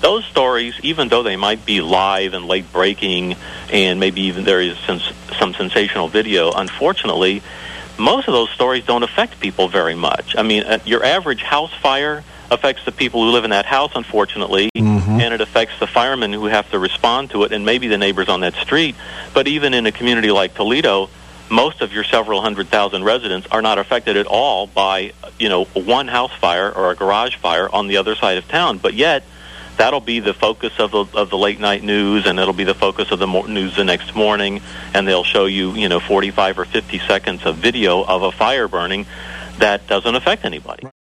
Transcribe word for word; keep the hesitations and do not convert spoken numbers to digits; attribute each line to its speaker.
Speaker 1: those stories, even though they might be live and late breaking, and maybe even there is some, some sensational video, unfortunately, most of those stories don't affect people very much. I mean, uh, your average house fire affects the people who live in that house, unfortunately, mm-hmm. and it affects the firemen who have to respond to it, and maybe the neighbors on that street. But even in a community like Toledo, most of your several hundred thousand residents are not affected at all by, you know, one house fire or a garage fire on the other side of town. But yet, that'll be the focus of the of the late night news, and it'll be the focus of the mo- news the next morning. And they'll show you, you know, forty-five or fifty seconds of video of a fire burning that doesn't affect anybody.